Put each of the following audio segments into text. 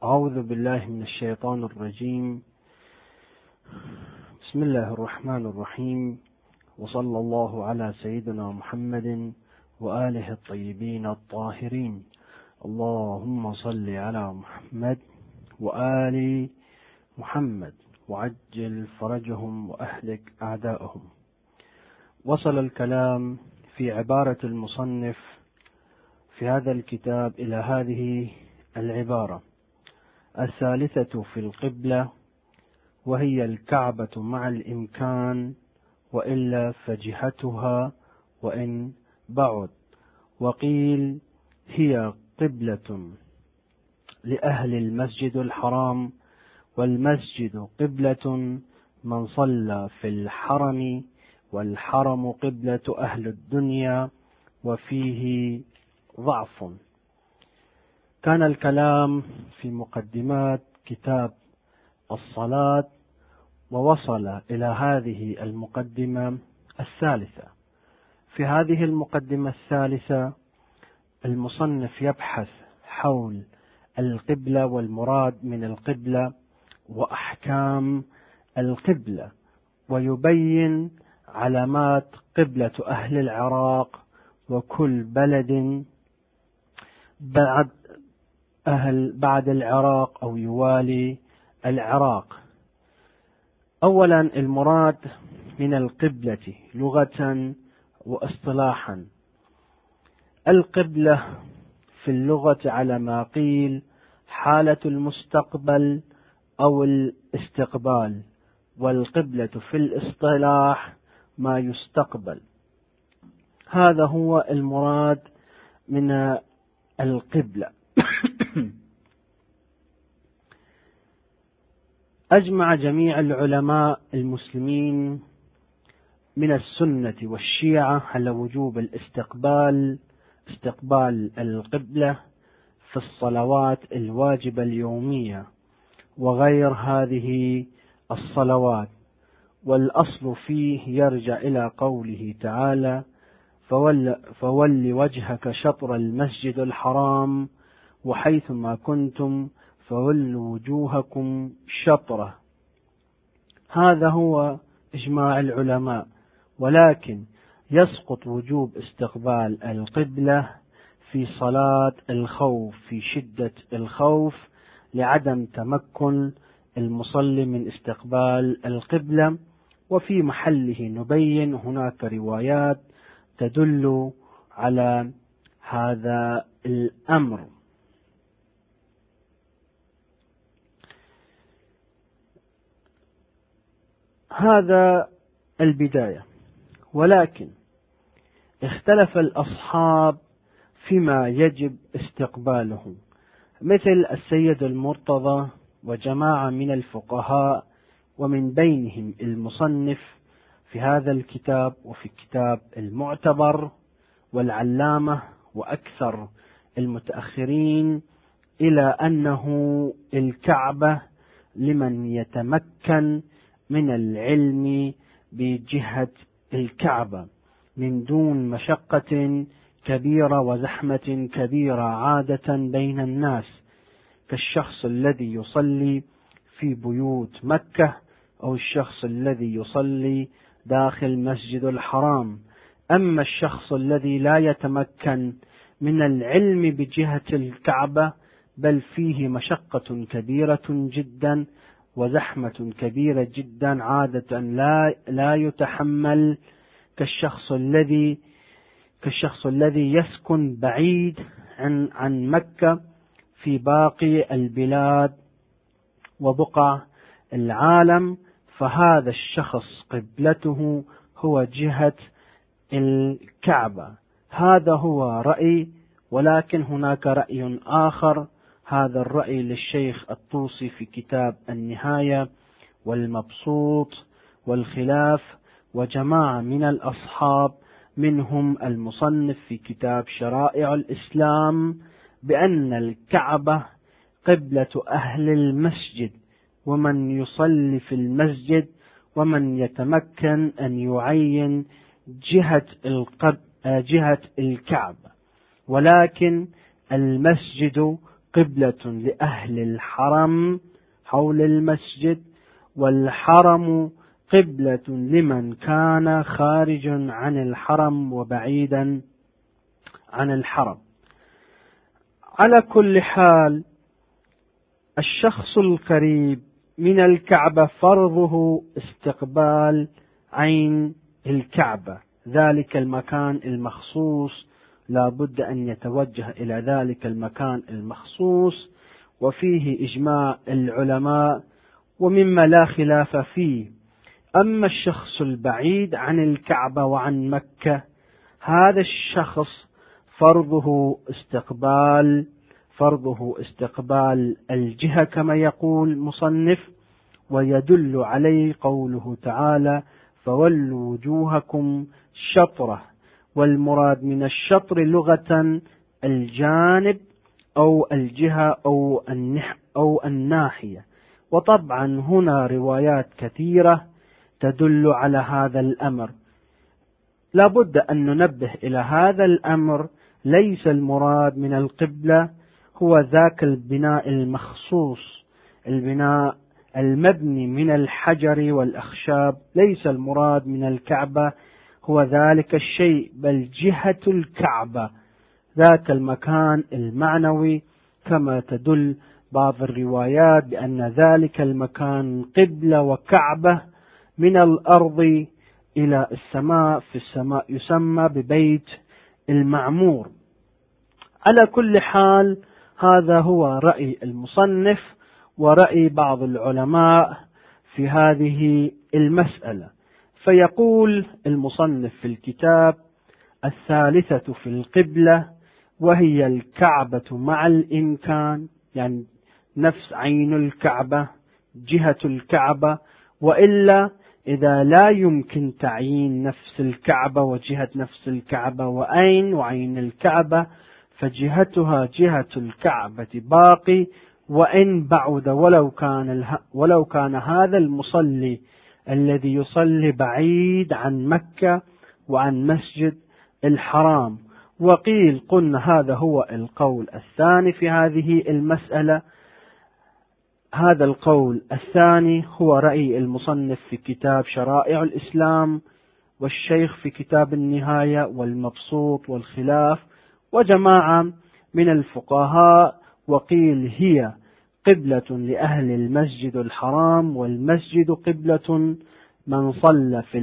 أعوذ بالله من الشيطان الرجيم. بسم الله الرحمن الرحيم، وصلى الله على سيدنا محمد وآله الطيبين الطاهرين. اللهم صل على محمد وآل محمد وعجل فرجهم وأهلك أعداءهم. وصل الكلام في عبارة المصنف في هذا الكتاب إلى هذه العبارة: الثالثة في القبلة، وهي الكعبة مع الإمكان، وإلا فجهتها وإن بعد. وقيل هي قبلة لأهل المسجد الحرام، والمسجد قبلة من صلى في الحرم، والحرم قبلة أهل الدنيا، وفيه ضعف. كان الكلام في مقدمات كتاب الصلاة، ووصل إلى هذه المقدمة الثالثة. في هذه المقدمة الثالثة المصنف يبحث حول القبلة والمراد من القبلة وأحكام القبلة، ويبين علامات قبلة أهل العراق وكل بلد بعد العراق أو يوالي العراق. أولا، المراد من القبلة لغة واصطلاحا. القبلة في اللغة على ما قيل حالة المستقبل أو الاستقبال، والقبلة في الاصطلاح ما يستقبل. هذا هو المراد من القبلة. أجمع جميع العلماء المسلمين من السنة والشيعة على وجوب استقبال القبلة في الصلوات الواجبة اليومية وغير هذه الصلوات، والأصل فيه يرجع إلى قوله تعالى: فول وجهك شطر المسجد الحرام وحيثما كنتم فولوا وجوهكم شطره. هذا هو إجماع العلماء، ولكن يسقط وجوب استقبال القبلة في صلاة الخوف، في شدة الخوف، لعدم تمكن المصلي من استقبال القبلة. وفي محله نبين هناك روايات تدل على هذا الأمر. هذا البداية، ولكن اختلف الأصحاب فيما يجب استقباله، مثل السيد المرتضى وجماعة من الفقهاء، ومن بينهم المصنف في هذا الكتاب وفي كتاب المعتبر، والعلامة وأكثر المتأخرين، إلى أنه الكعبة لمن يتمكن من العلم بجهة الكعبة من دون مشقة كبيرة وزحمة كبيرة عادة بين الناس، كالشخص الذي يصلي في بيوت مكة أو الشخص الذي يصلي داخل مسجد الحرام. أما الشخص الذي لا يتمكن من العلم بجهة الكعبة، بل فيه مشقة كبيرة جدا وزحمة كبيرة جدا عادة لا يتحمل، كالشخص الذي يسكن بعيد عن مكة في باقي البلاد وبقع العالم، فهذا الشخص قبلته هو جهة الكعبة. هذا هو رأي، ولكن هناك رأي آخر. هذا الرأي للشيخ الطوسي في كتاب النهاية والمبسوط والخلاف، وجماعة من الأصحاب منهم المصنف في كتاب شرائع الإسلام، بأن الكعبة قبلة أهل المسجد ومن يصلي في المسجد، ومن يتمكن أن يعين جهة الكعبة، ولكن المسجد قبلة لأهل الحرم حول المسجد، والحرم قبلة لمن كان خارجا عن الحرم وبعيدا عن الحرم. على كل حال، الشخص القريب من الكعبة فرضه استقبال عين الكعبة، ذلك المكان المخصوص لا بد أن يتوجه إلى ذلك المكان المخصوص، وفيه إجماع العلماء ومما لا خلاف فيه. أما الشخص البعيد عن الكعبة وعن مكة، هذا الشخص فرضه استقبال الجهة كما يقول المصنف، ويدل عليه قوله تعالى: فولوا وجوهكم شطرة. والمراد من الشطر لغة الجانب أو الجهة أو الناحية. وطبعا هنا روايات كثيرة تدل على هذا الأمر. لا بد أن ننبه إلى هذا الأمر، ليس المراد من القبلة هو ذاك البناء المخصوص، البناء المبني من الحجر والأخشاب، ليس المراد من الكعبة هو ذلك الشيء، بل جهة الكعبة، ذاك المكان المعنوي، كما تدل بعض الروايات بأن ذلك المكان قبلة وكعبة من الأرض إلى السماء، في السماء يسمى ببيت المعمور. على كل حال، هذا هو رأي المصنف ورأي بعض العلماء في هذه المسألة. فيقول المصنف في الكتاب: الثالثة في القبلة وهي الكعبة مع الإمكان، يعني نفس عين الكعبة، جهة الكعبة، وإلا إذا لا يمكن تعيين نفس الكعبة وجهة نفس الكعبة وعين الكعبة، فجهتها جهة الكعبة باقي، وإن بعد ولو كان هذا المصلي الذي يصلي بعيد عن مكة وعن مسجد الحرام. وقيل قلنا هذا هو القول الثاني في هذه المسألة. هذا القول الثاني هو رأي المصنف في كتاب شرائع الإسلام، والشيخ في كتاب النهاية، والمبسوط، والخلاف، وجماعة من الفقهاء. وقيل هي قبلة لأهل المسجد الحرام، والمسجد قبلة من صلى في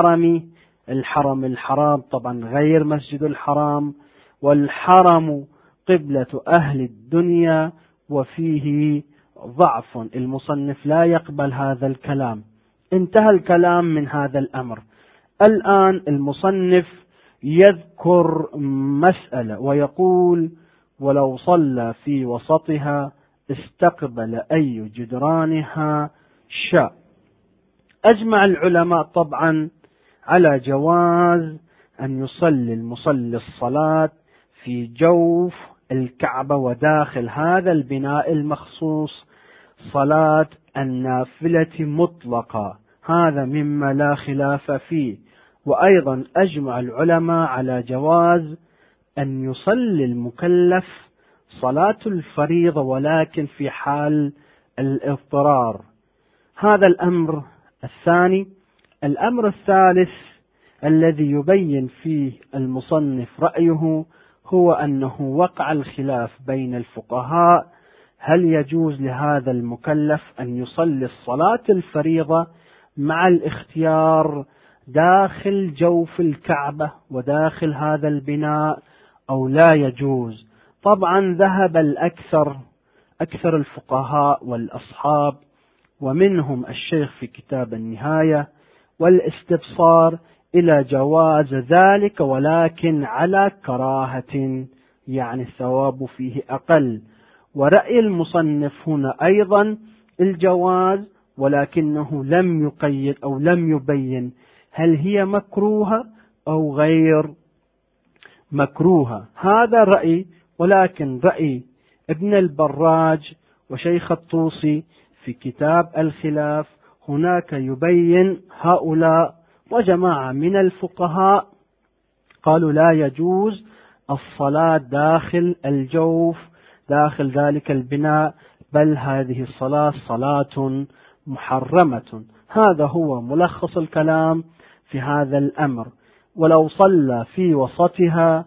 الحرام طبعا غير مسجد الحرام، والحرم قبلة أهل الدنيا، وفيه ضعف، المصنف لا يقبل هذا الكلام. انتهى الكلام من هذا الأمر. الآن المصنف يذكر مسألة ويقول: ولو صلى في وسطها استقبل أي جدرانها شاء. أجمع العلماء طبعا على جواز أن يصلي المصلي الصلاة في جوف الكعبة وداخل هذا البناء المخصوص صلاة النافلة مطلقة، هذا مما لا خلاف فيه. وأيضا أجمع العلماء على جواز أن يصلي المكلف صلاة الفريضة ولكن في حال الاضطرار. هذا الأمر الثاني. الأمر الثالث الذي يبين فيه المصنف رأيه هو أنه وقع الخلاف بين الفقهاء: هل يجوز لهذا المكلف أن يصلي الصلاة الفريضة مع الاختيار داخل جوف الكعبة وداخل هذا البناء أو لا يجوز؟ طبعا ذهب أكثر الفقهاء والأصحاب، ومنهم الشيخ في كتاب النهاية والاستبصار، إلى جواز ذلك، ولكن على كراهة، يعني الثواب فيه أقل. ورأي المصنف هنا أيضا الجواز، ولكنه لم يقيد أو لم يبين هل هي مكروهة أو غير مكروهة. هذا رأي، ولكن رأي ابن البراج وشيخ الطوسي في كتاب الخلاف هناك يبين هؤلاء وجماعة من الفقهاء قالوا لا يجوز الصلاة داخل الجوف داخل ذلك البناء، بل هذه الصلاة صلاة محرمة. هذا هو ملخص الكلام في هذا الأمر. ولو صلى في وسطها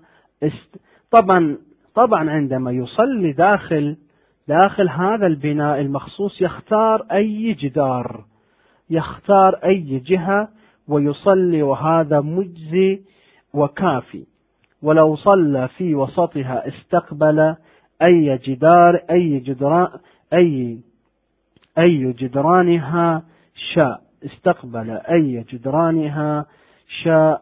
طبعا عندما يصلي داخل هذا البناء المخصوص يختار أي جدار، يختار أي جهة ويصلي، وهذا مجزي وكافي. ولو صلى في وسطها استقبل أي جدار أي جدرانها شاء، استقبل أي جدرانها شاء.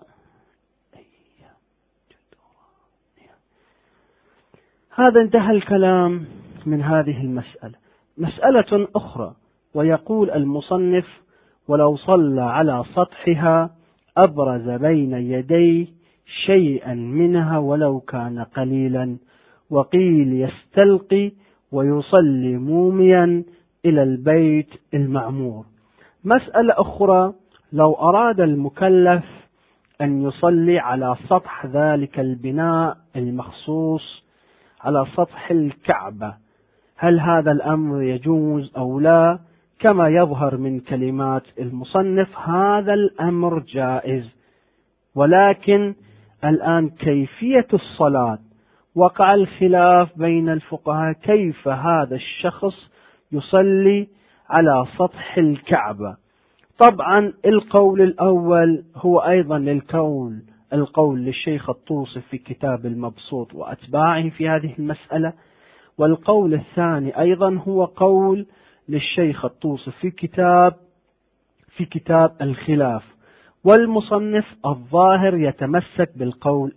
هذا انتهى الكلام من هذه المسألة. مسألة أخرى، ويقول المصنف: ولو صلى على سطحها أبرز بين يديه شيئا منها ولو كان قليلا، وقيل يستلقي ويصلي موميا إلى البيت المعمور. مسألة أخرى: لو أراد المكلف أن يصلي على سطح ذلك البناء المخصوص، على سطح الكعبة، هل هذا الأمر يجوز أو لا؟ كما يظهر من كلمات المصنف هذا الأمر جائز، ولكن الآن كيفية الصلاة وقع الخلاف بين الفقهاء، كيف هذا الشخص يصلي على سطح الكعبة. طبعا القول الأول هو أيضا القول للشيخ الطوسي في كتاب المبسوط وأتباعه في هذه المسألة، والقول الثاني أيضا هو قول للشيخ الطوسي في كتاب الخلاف. والمصنف الظاهر يتمسك بالقول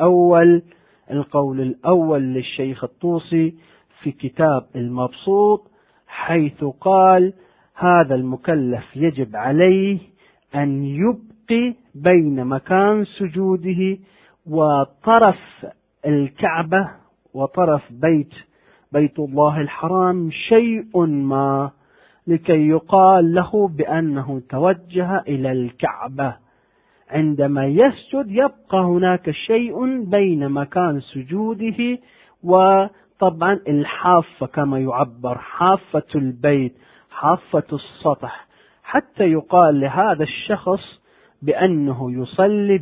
الأول للشيخ الطوسي في كتاب المبسوط، حيث قال: هذا المكلف يجب عليه أن يبقي بين مكان سجوده وطرف الكعبة وطرف بيت الله الحرام شيء ما، لكي يقال له بأنه توجه إلى الكعبة. عندما يسجد يبقى هناك شيء بين مكان سجوده وطبعا الحافة، كما يعبر حافة البيت، حافة السطح، حتى يقال لهذا الشخص بأنه يصلي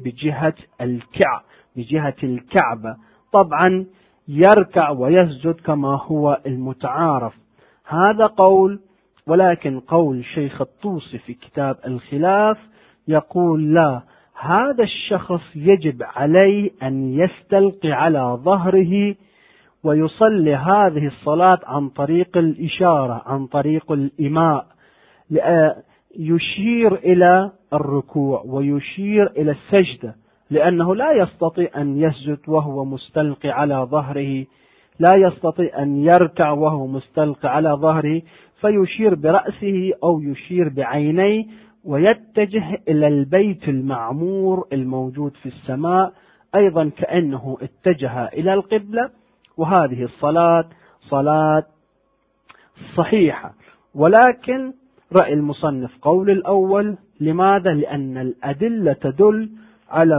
بجهة الكعبة. طبعا يركع ويسجد كما هو المتعارف. هذا قول، ولكن قول شيخ الطوسي في كتاب الخلاف يقول: لا، هذا الشخص يجب عليه أن يستلقي على ظهره ويصلي هذه الصلاة عن طريق الإشارة، عن طريق الإيماء، يشير إلى الركوع ويشير إلى السجدة، لأنه لا يستطيع أن يسجد وهو مستلقي على ظهره، لا يستطيع أن يركع وهو مستلقي على ظهره، فيشير برأسه أو يشير بعينيه ويتجه إلى البيت المعمور الموجود في السماء، أيضا كأنه اتجه إلى القبلة. وهذه الصلاة صلاة صحيحة. ولكن رأي المصنف قول الأول. لماذا؟ لأن الأدلة تدل على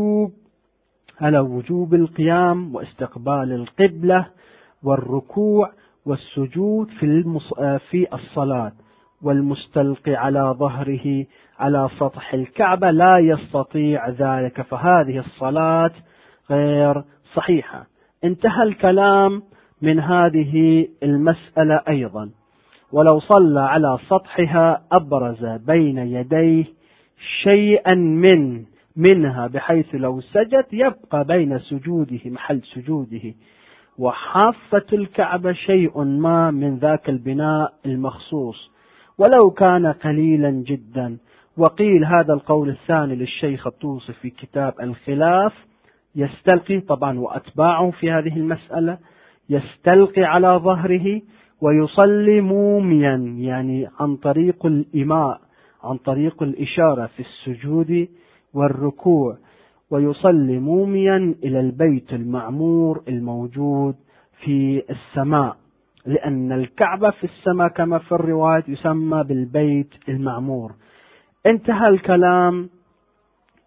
وجوب القيام واستقبال القبلة والركوع والسجود في الصلاة، والمستلقي على ظهره على سطح الكعبة لا يستطيع ذلك، فهذه الصلاة غير صحيحة. انتهى الكلام من هذه المسألة أيضا. ولو صلى على سطحها أبرز بين يديه شيئا منها، بحيث لو سجد يبقى بين سجوده، محل سجوده وحافة الكعبة شيء ما من ذاك البناء المخصوص، ولو كان قليلا جدا. وقيل هذا القول الثاني للشيخ الطوسي في كتاب الخلاف: يستلقي، طبعا وأتباعه في هذه المسألة، يستلقي على ظهره ويصلي موميا، يعني عن طريق الإيماء، عن طريق الإشارة في السجود والركوع، ويصلي موميا إلى البيت المعمور الموجود في السماء، لأن الكعبة في السماء كما في الرواية يسمى بالبيت المعمور. انتهى الكلام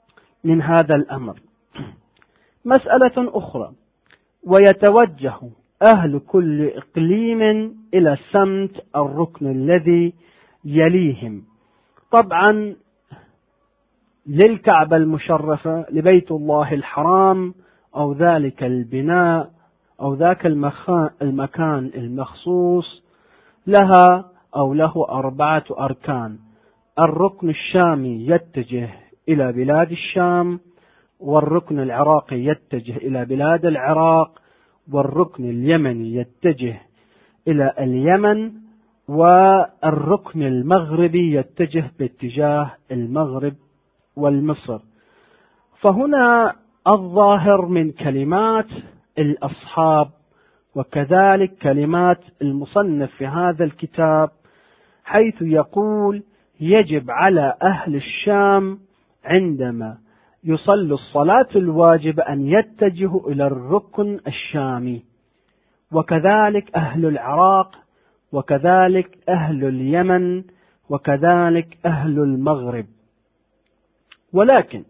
من هذا الأمر. مسألة أخرى: ويتوجه أهل كل إقليم إلى سمت الركن الذي يليهم. طبعا للكعبة المشرفة، لبيت الله الحرام، أو ذلك البناء أو ذاك المكان المخصوص له 4 أركان. الركن الشامي يتجه إلى بلاد الشام، والركن العراقي يتجه إلى بلاد العراق، والركن اليمني يتجه إلى اليمن، والركن المغربي يتجه باتجاه المغرب والمصر. فهنا الظاهر من كلمات الأصحاب وكذلك كلمات المصنف في هذا الكتاب، حيث يقول يجب على أهل الشام عندما يصلوا الصلاة الواجبة أن يتجهوا إلى الركن الشامي، وكذلك أهل العراق، وكذلك أهل اليمن، وكذلك أهل المغرب. ولكن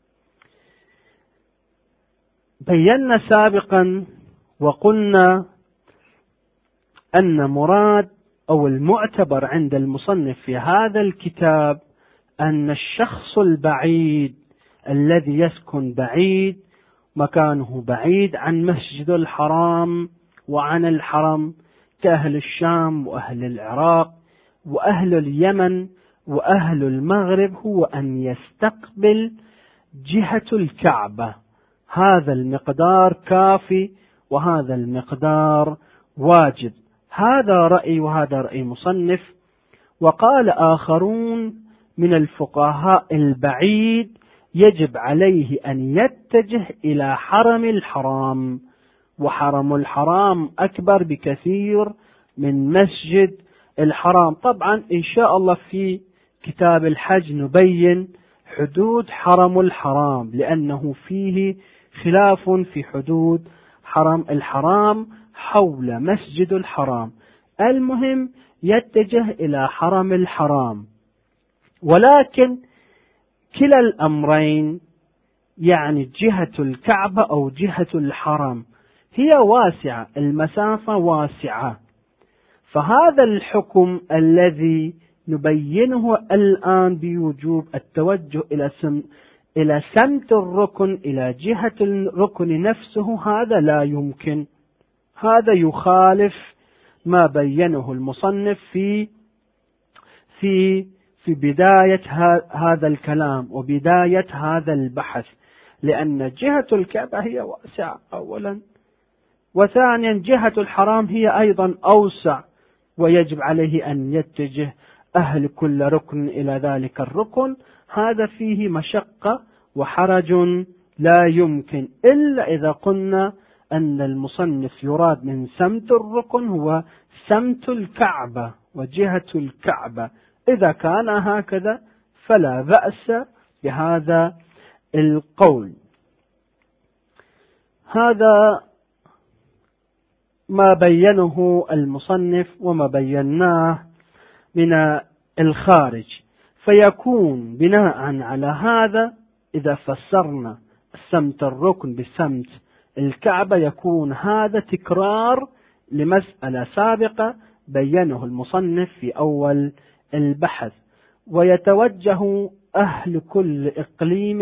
بينا سابقا وقلنا أن مراد أو المعتبر عند المصنف في هذا الكتاب أن الشخص البعيد الذي يسكن بعيد، مكانه بعيد عن مسجد الحرام وعن الحرم، كأهل الشام وأهل العراق وأهل اليمن وأهل المغرب، هو أن يستقبل جهة الكعبة. هذا المقدار كافي وهذا المقدار واجب. هذا رأي وهذا رأي مصنف. وقال آخرون من الفقهاء البعيد يجب عليه أن يتجه إلى حرم الحرام، وحرم الحرام أكبر بكثير من مسجد الحرام. طبعا إن شاء الله في كتاب الحج نبين حدود حرم الحرام، لأنه فيه خلاف في حدود حرم الحرام حول مسجد الحرام. المهم يتجه إلى حرم الحرام. ولكن كلا الأمرين، يعني جهة الكعبة أو جهة الحرم، هي واسعة، المسافة واسعة. فهذا الحكم الذي نبينه الآن بوجوب التوجه إلى سمت الركن، إلى جهة الركن نفسه، هذا لا يمكن. هذا يخالف ما بينه المصنف في بداية هذا الكلام وبداية هذا البحث، لأن جهة الكعبة هي واسعة أولا، وثانيا جهة الحرام هي أيضا أوسع، ويجب عليه أن يتجه أهل كل ركن إلى ذلك الركن. هذا فيه مشقة وحرج لا يمكن، إلا إذا قلنا أن المصنف يراد من سمت الركن هو سمت الكعبة وجهة الكعبة. إذا كان هكذا فلا بأس بهذا القول. هذا ما بينه المصنف وما بيناه من الخارج. فيكون بناء على هذا إذا فسرنا سمت الركن بسمت الكعبة، يكون هذا تكرار لمسألة سابقة بينه المصنف في أول البحث. ويتوجه أهل كل إقليم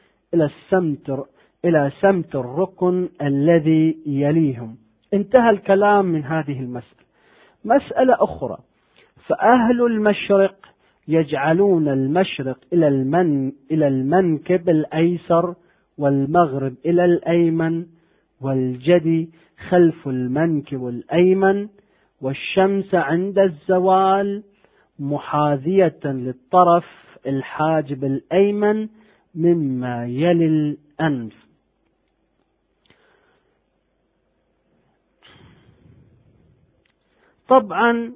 إلى سمت الركن الذي يليهم. انتهى الكلام من هذه المسألة. مسألة أخرى، فأهل المشرق يجعلون المشرق إلى المنكب الأيسر، والمغرب إلى الأيمن، والجدي خلف المنكب الأيمن، والشمس عند الزوال محاذية للطرف الحاجب الأيمن مما يلي الأنف. طبعا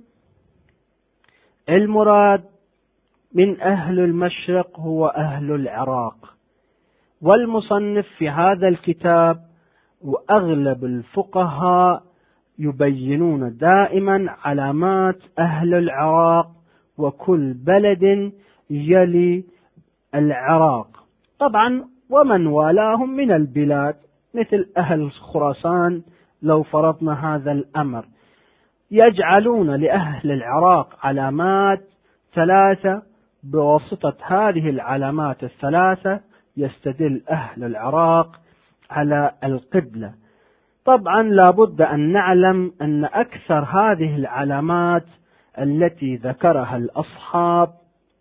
المراد من أهل المشرق هو أهل العراق، والمصنف في هذا الكتاب وأغلب الفقهاء يبينون دائما علامات أهل العراق وكل بلد يلي العراق. طبعا ومن والاهم من البلاد مثل أهل خراسان، لو فرضنا هذا الأمر، يجعلون لأهل العراق علامات 3، بواسطة هذه العلامات 3 يستدل أهل العراق على القبلة. طبعا لابد أن نعلم أن أكثر هذه العلامات التي ذكرها الأصحاب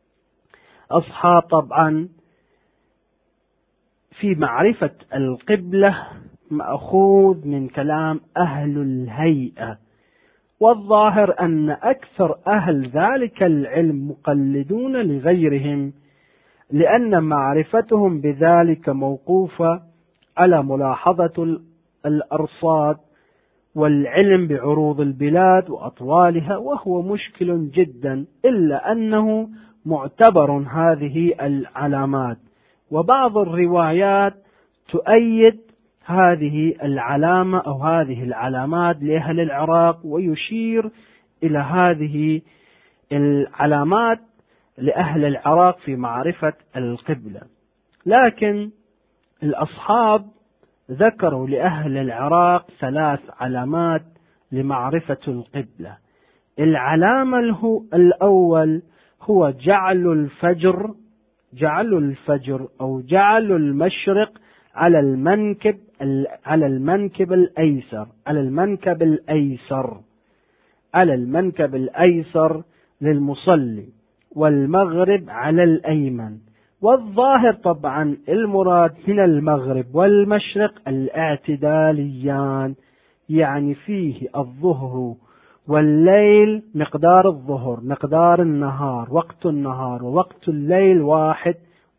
طبعا في معرفة القبلة مأخوذ من كلام أهل الهيئة، والظاهر أن أكثر أهل ذلك العلم مقلدون لغيرهم، لأن معرفتهم بذلك موقوفة على ملاحظة الأرصاد والعلم بعروض البلاد وأطوالها، وهو مشكل جدا، إلا أنه معتبر هذه العلامات. وبعض الروايات تؤيد هذه العلامة أو هذه العلامات لأهل العراق، ويشير إلى هذه العلامات لأهل العراق في معرفة القبلة. لكن الأصحاب ذكروا لأهل العراق 3 علامات لمعرفة القبلة. العلامة الأول هو جعل الفجر أو جعل المشرق على المنكب الأيسر للمصلي، والمغرب على الأيمن. والظاهر طبعا المراد من المغرب والمشرق الاعتداليان، يعني فيه الظهر والليل مقدار الظهر، مقدار النهار، وقت النهار ووقت الليل واحد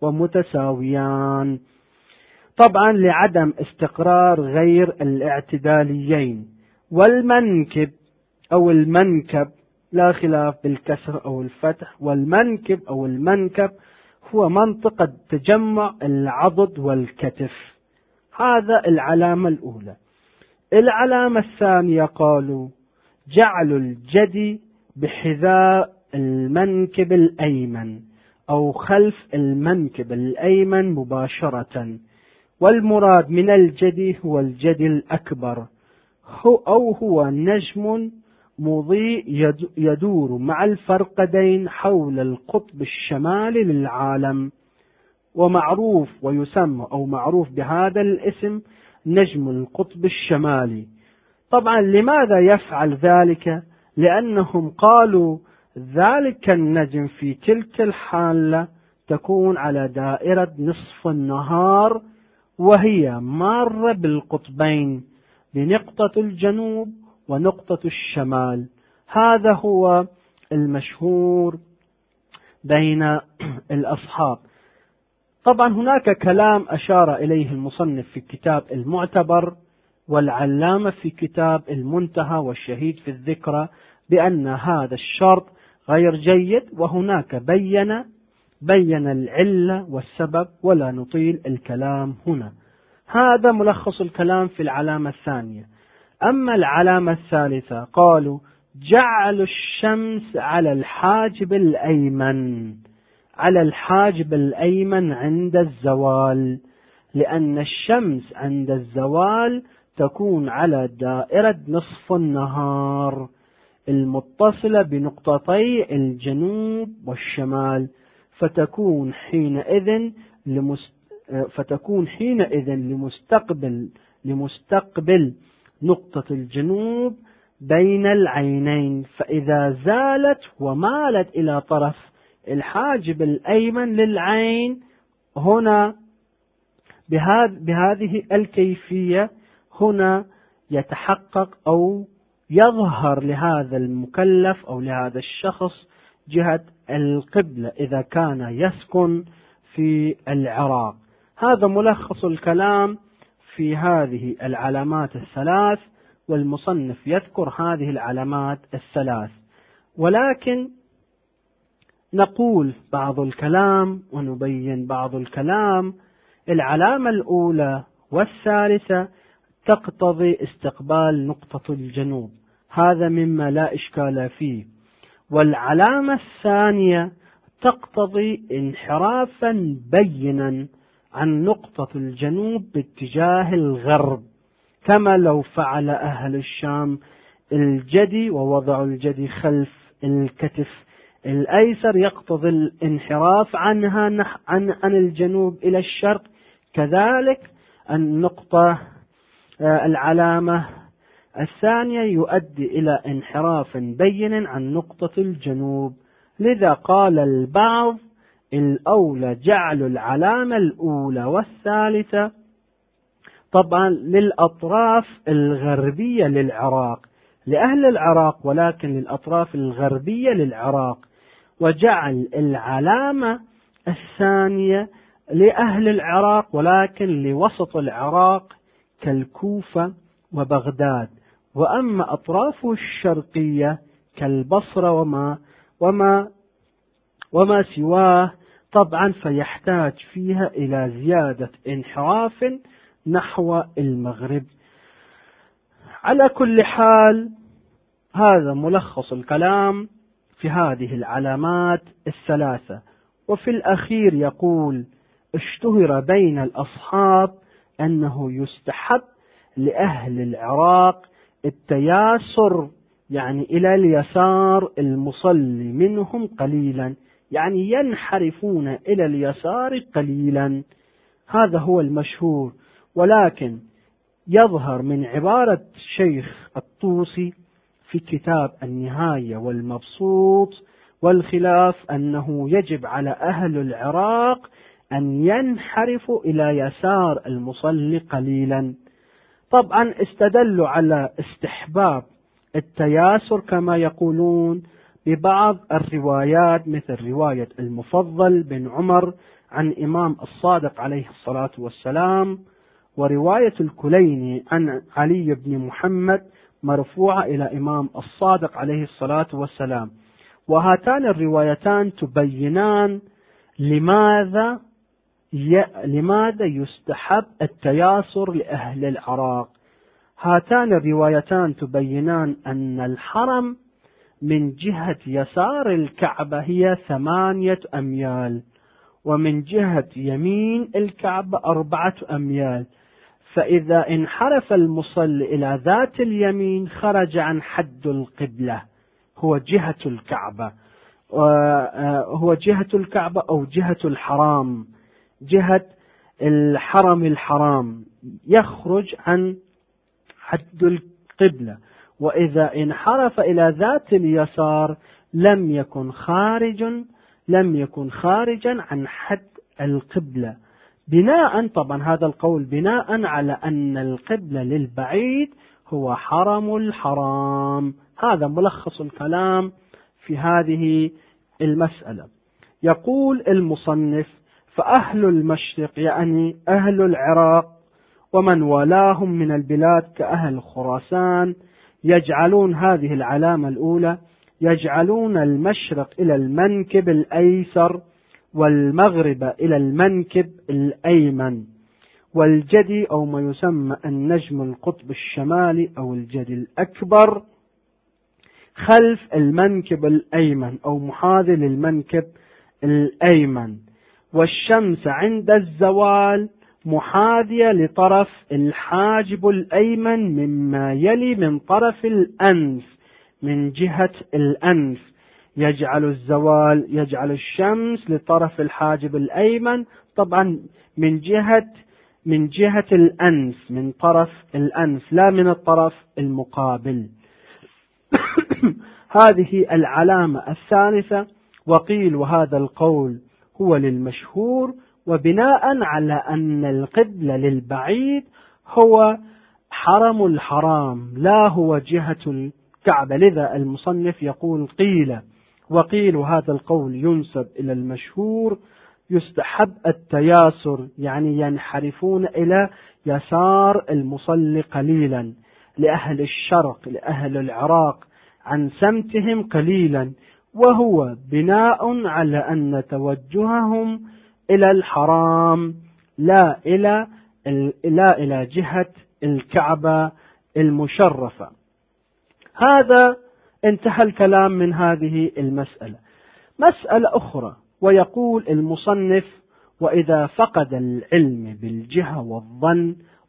ومتساويان، طبعا لعدم استقرار غير الاعتداليين. والمنكب أو المنكب لا خلاف بالكسر أو الفتح، والمنكب أو المنكب هو منطقة تجمع العضد والكتف. هذا العلامة الأولى. العلامة الثانية قالوا جعل الجدي بحذاء المنكب الأيمن أو خلف المنكب الأيمن مباشرة، والمراد من الجدي هو الجدي الأكبر، هو نجم مضيء يدور مع الفرقدين حول القطب الشمالي للعالم، ومعروف ويسمى أو معروف بهذا الاسم نجم القطب الشمالي. طبعا لماذا يفعل ذلك؟ لأنهم قالوا ذلك النجم في تلك الحالة تكون على دائرة نصف النهار، وهي مارة بالقطبين بنقطة الجنوب ونقطة الشمال. هذا هو المشهور بين الأصحاب. طبعا هناك كلام أشار إليه المصنف في كتاب المعتبر، والعلامة في كتاب المنتهى، والشهيد في الذكرى، بأن هذا الشرط غير جيد، وهناك بين العلة والسبب، ولا نطيل الكلام هنا. هذا ملخص الكلام في العلامة الثانية. أما العلامة الثالثة قالوا جعل الشمس على الحاجب الأيمن عند الزوال، لأن الشمس عند الزوال تكون على دائرة نصف النهار المتصلة بنقطتي الجنوب والشمال، فتكون حينئذ لمستقبل نقطة الجنوب بين العينين، فإذا زالت ومالت إلى طرف الحاجب الأيمن للعين هنا بهذه الكيفية، هنا يتحقق أو يظهر لهذا المكلف أو لهذا الشخص جهة القبلة إذا كان يسكن في العراق. هذا ملخص الكلام في هذه العلامات الثلاث، والمصنف يذكر هذه العلامات الثلاث، ولكن نقول بعض الكلام ونبين بعض الكلام. العلامة الأولى والثالثة تقتضي استقبال نقطة الجنوب، هذا مما لا إشكال فيه. والعلامة الثانية تقتضي انحرافا بينا عن نقطة الجنوب باتجاه الغرب، كما لو فعل أهل الشام الجدي ووضعوا الجدي خلف الكتف الأيسر يقتضي الانحراف عنها عن الجنوب إلى الشرق. كذلك النقطة العلامة الثانية يؤدي إلى انحراف بين عن نقطة الجنوب. لذا قال البعض الأولى جعل العلامة الأولى والثالثة طبعا للأطراف الغربية للعراق لأهل العراق، ولكن للأطراف الغربية للعراق، وجعل العلامة الثانية لأهل العراق ولكن لوسط العراق كالكوفة وبغداد، وأما أطرافه الشرقية كالبصرة وما سواه طبعا فيحتاج فيها إلى زيادة انحراف نحو المغرب. على كل حال هذا ملخص الكلام في هذه العلامات الثلاثة. وفي الأخير يقول: اشتهر بين الأصحاب أنه يستحب لأهل العراق التياسر، يعني إلى اليسار المصلي منهم قليلا، يعني ينحرفون إلى اليسار قليلا. هذا هو المشهور، ولكن يظهر من عبارة الشيخ الطوسي في كتاب النهاية والمبسوط والخلاف أنه يجب على أهل العراق أن ينحرفوا إلى يسار المصلي قليلا. طبعا استدلوا على استحباب التياسر كما يقولون ببعض الروايات، مثل رواية المفضل بن عمر عن إمام الصادق عليه الصلاة والسلام، ورواية الكليني عن علي بن محمد مرفوعة إلى إمام الصادق عليه الصلاة والسلام. وهاتان الروايتان تبينان لماذا يستحب التياسر لأهل العراق. هاتان الروايتان تبينان أن الحرم من جهة يسار الكعبة هي 8 أميال، ومن جهة يمين الكعبة 4 أميال، فإذا انحرف المصلي إلى ذات اليمين خرج عن حد القبلة، هو جهة الكعبة أو جهة الحرام، جهة الحرام يخرج عن حد القبلة. وإذا انحرف إلى ذات اليسار لم يكن خارجا عن حد القبلة. طبعا هذا القول بناء على أن القبلة للبعيد هو حرم الحرام. هذا ملخص الكلام في هذه المسألة. يقول المصنف: فأهل المشرق يعني أهل العراق ومن والاهم من البلاد كأهل خراسان يجعلون هذه العلامة الأولى، يجعلون المشرق إلى المنكب الأيسر والمغرب إلى المنكب الأيمن، والجدي أو ما يسمى النجم القطب الشمالي أو الجدي الأكبر خلف المنكب الأيمن أو محاذي للمنكب الأيمن، والشمس عند الزوال محاذية لطرف الحاجب الأيمن مما يلي من طرف الأنف، من جهة الأنف يجعل الشمس لطرف الحاجب الأيمن، طبعا من جهة الأنف، من طرف الأنف لا من الطرف المقابل. هذه العلامة الثالثة. وقيل وهذا القول هو للمشهور، وبناء على أن القبلة للبعيد هو حرم الحرام لا هو جهة الكعبة، لذا المصنف يقول قيل. وقيل وهذا القول ينسب إلى المشهور يستحب التياسر، يعني ينحرفون إلى يسار المصلي قليلا، لأهل الشرق لأهل العراق عن سمتهم قليلا، وهو بناء على أن توجههم إلى الحرام لا إلى جهة الكعبة المشرفة. هذا انتهى الكلام من هذه المسألة. مسألة أخرى، ويقول المصنف: وإذا فقد العلم بالجهة والظن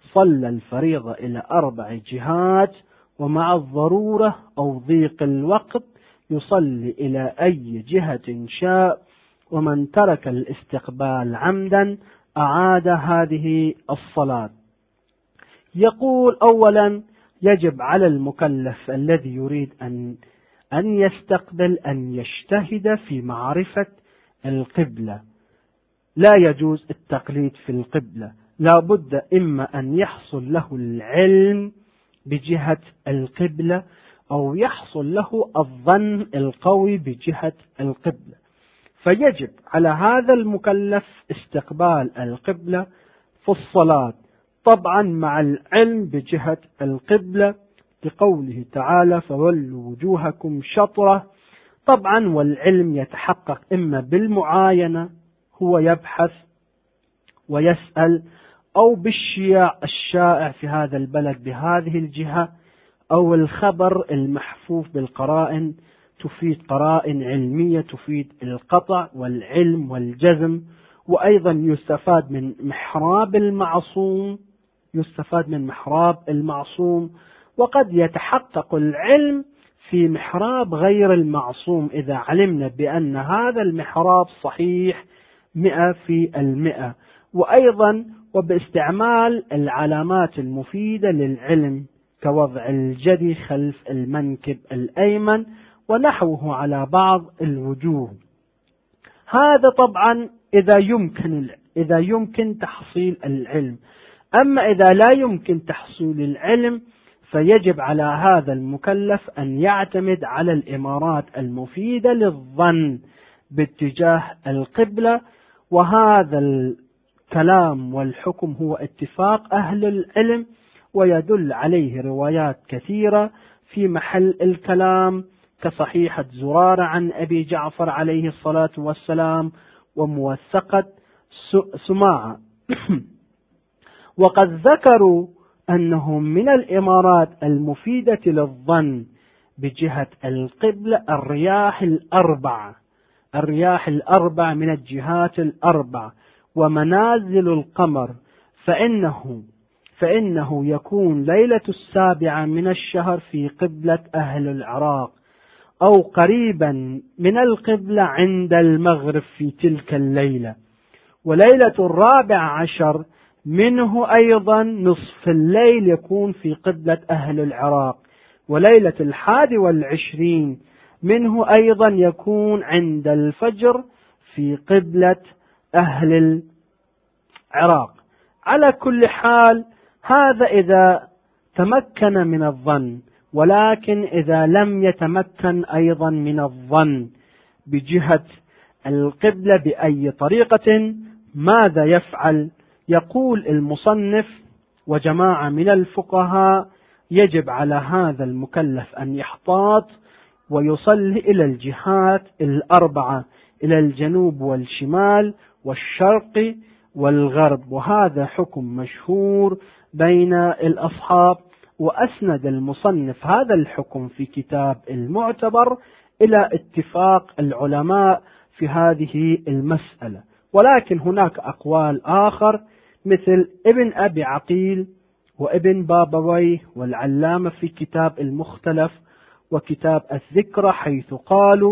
صلى الفريضة إلى 4 جهات، ومع الضرورة أو ضيق الوقت يصلي إلى أي جهة شاء. ومن ترك الاستقبال عمدا أعاد هذه الصلاة. يقول: أولا، يجب على المكلف الذي يريد أن يستقبل أن يجتهد في معرفة القبلة. لا يجوز التقليد في القبلة، لا بد إما أن يحصل له العلم بجهة القبلة، أو يحصل له الظن القوي بجهة القبلة. فيجب على هذا المكلف استقبال القبلة في الصلاة، طبعا مع العلم بجهة القبلة، لقوله تعالى: فولوا وجوهكم شطرة. طبعا والعلم يتحقق إما بالمعاينة، هو يبحث ويسأل، أو الشائع في هذا البلد بهذه الجهة، أو الخبر المحفوف بالقرائن، تفيد قرائن علمية تفيد القطع والعلم والجزم. وأيضا يستفاد من محراب المعصوم، وقد يتحقق العلم في محراب غير المعصوم إذا علمنا بأن هذا المحراب صحيح 100%. وأيضا وباستعمال العلامات المفيدة للعلم كوضع الجدي خلف المنكب الأيمن ونحوه على بعض الوجوه. هذا طبعا إذا يمكن تحصيل العلم. أما إذا لا يمكن تحصيل العلم، فيجب على هذا المكلف أن يعتمد على الإمارات المفيدة للظن باتجاه القبلة. وهذا الكلام والحكم هو اتفاق أهل العلم، ويدل عليه روايات كثيرة في محل الكلام، كصحيحة زرارة عن أبي جعفر عليه الصلاة والسلام، وموثقة سماعة. وقد ذكروا أنه من الإمارات المفيدة للظن بجهة القبلة الرياح الأربع من الجهات الأربع، ومنازل القمر، فإنه يكون ليلة 7 من الشهر في قبلة أهل العراق، أو قريبا من القبلة عند المغرب في تلك الليلة. وليلة 14 منه أيضا نصف الليل يكون في قبلة أهل العراق. وليلة 21 منه أيضا يكون عند الفجر في قبلة أهل العراق. على كل حال، هذا إذا تمكن من الظن. ولكن إذا لم يتمكن أيضا من الظن بجهة القبلة بأي طريقة، ماذا يفعل؟ يقول المصنف وجماعة من الفقهاء: يجب على هذا المكلف أن يحتاط ويصلي إلى الجهات 4، إلى الجنوب والشمال والشرق والغرب. وهذا حكم مشهور بين الأصحاب، وأسند المصنف هذا الحكم في كتاب المعتبر إلى اتفاق العلماء في هذه المسألة. ولكن هناك أقوال آخر مثل ابن أبي عقيل وابن بابويه والعلامة في كتاب المختلف وكتاب الذكرى، حيث قالوا: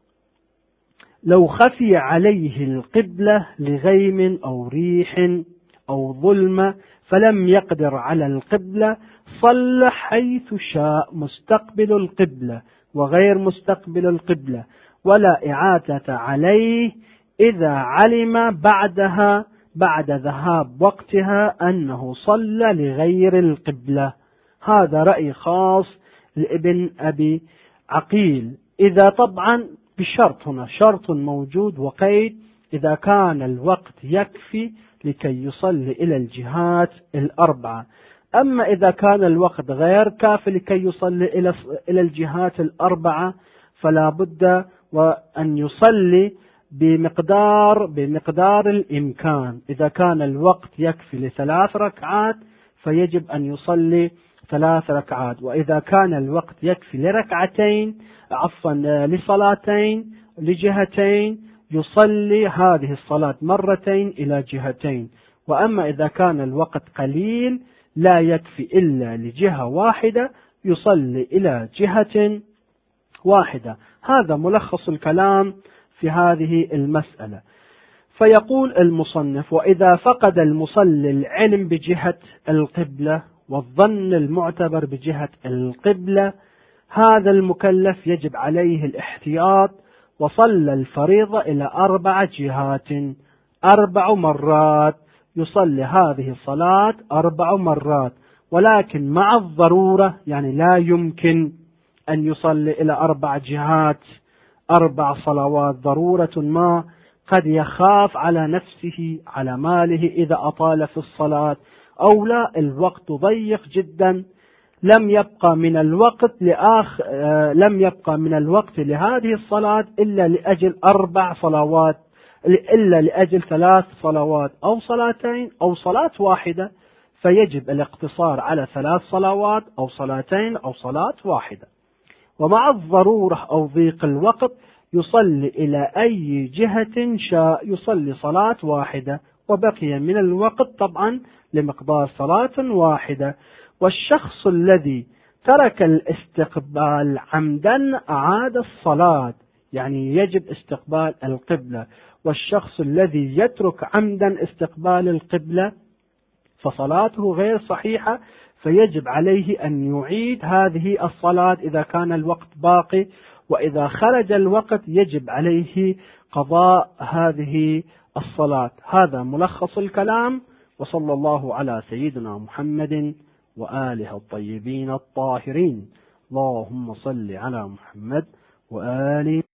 لو خفي عليه القبلة لغيم أو ريح أو ظلمة فلم يقدر على القبلة، صلى حيث شاء، مستقبل القبلة وغير مستقبل القبلة، ولا إعادة عليه إذا علم بعد ذهاب وقتها أنه صلى لغير القبلة. هذا رأي خاص لابن أبي عقيل. إذا طبعا بشرط، هنا شرط موجود وقيد: إذا كان الوقت يكفي لكي يصلي إلى الجهات 4. أما إذا كان الوقت غير كافي لكي يصلي إلى الجهات 4، فلا بد وأن يصلي بمقدار الإمكان. إذا كان الوقت يكفي ل3 ركعات فيجب أن يصلي 3 ركعات، وإذا كان الوقت يكفي لصلاتين لجهتين يصلي هذه الصلاة مرتين إلى جهتين. وأما إذا كان الوقت قليل لا يكفي إلا لجهة واحدة يصلي إلى جهة واحدة. هذا ملخص الكلام في هذه المسألة. فيقول المصنف: وإذا فقد المصلي العلم بجهة القبلة والظن المعتبر بجهة القبلة، هذا المكلف يجب عليه الاحتياط، وصلى الفريضة إلى 4 جهات 4 مرات، يصلي هذه الصلاة 4 مرات، ولكن مع الضرورة، يعني لا يمكن أن يصلي إلى 4 جهات 4 صلوات، ضرورة ما، قد يخاف على نفسه على ماله إذا أطال في الصلاة، أو لا الوقت ضيق جدا، لم يبقى من الوقت لهذه الصلاة إلا لأجل 4 صلوات، إلا لأجل 3 صلوات أو صلاتين أو صلاة واحدة، فيجب الاقتصار على 3 صلوات أو صلاتين أو صلاة واحدة. ومع الضرورة أو ضيق الوقت يصلي إلى أي جهة شاء، يصلي صلاة واحدة، وبقي من الوقت طبعا لمقدار صلاة واحدة. والشخص الذي ترك الاستقبال عمدا أعاد الصلاة، يعني يجب استقبال القبلة. والشخص الذي يترك عمدا استقبال القبلة فصلاته غير صحيحة، فيجب عليه أن يعيد هذه الصلاة إذا كان الوقت باقي، وإذا خرج الوقت يجب عليه قضاء هذه الصلاة. هذا ملخص الكلام، وصلى الله على سيدنا محمد وآله الطيبين الطاهرين. اللهم صل على محمد وآله